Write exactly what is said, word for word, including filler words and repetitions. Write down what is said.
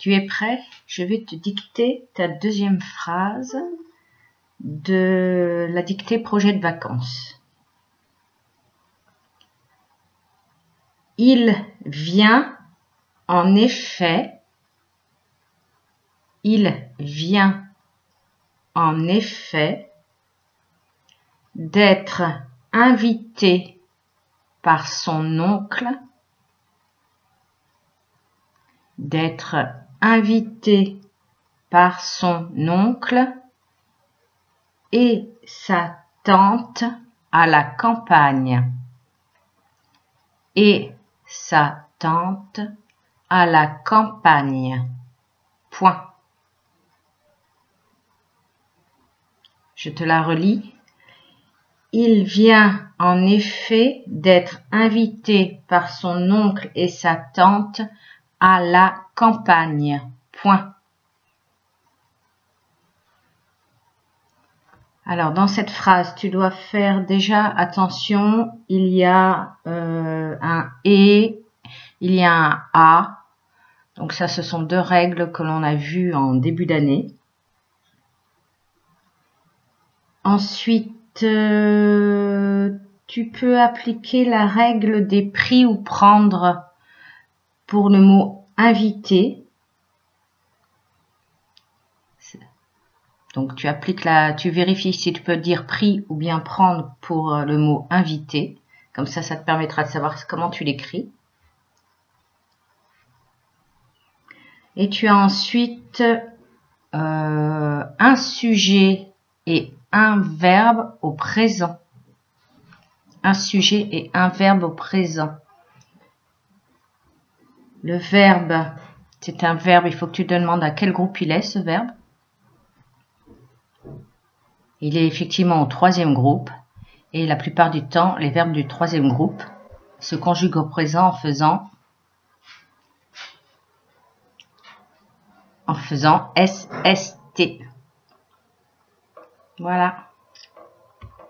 Tu es prêt? Je vais te dicter ta deuxième phrase de la dictée projet de vacances. Il vient en effet, il vient en effet d'être invité par son oncle, d'être invité par son oncle et sa tante à la campagne. Et sa tante à la campagne. Point. Je te la relis. Il vient en effet d'être invité par son oncle et sa tante à la campagne. Point. Alors, dans cette phrase, tu dois faire déjà attention, il y a euh, un « et », il y a un « a ». Donc ça, ce sont deux règles que l'on a vues en début d'année. Ensuite, euh, tu peux appliquer la règle des pris ou prendre pour le mot « invité ». Donc tu appliques la, tu vérifies si tu peux dire pris ou bien prendre pour le mot invité. Comme ça, ça te permettra de savoir comment tu l'écris. Et tu as ensuite euh, un sujet et un verbe au présent. Un sujet et un verbe au présent. Le verbe, c'est un verbe, il faut que tu te demandes à quel groupe il est, ce verbe. Il est effectivement au troisième groupe et la plupart du temps, les verbes du troisième groupe se conjuguent au présent en faisant en faisant S S T. Voilà.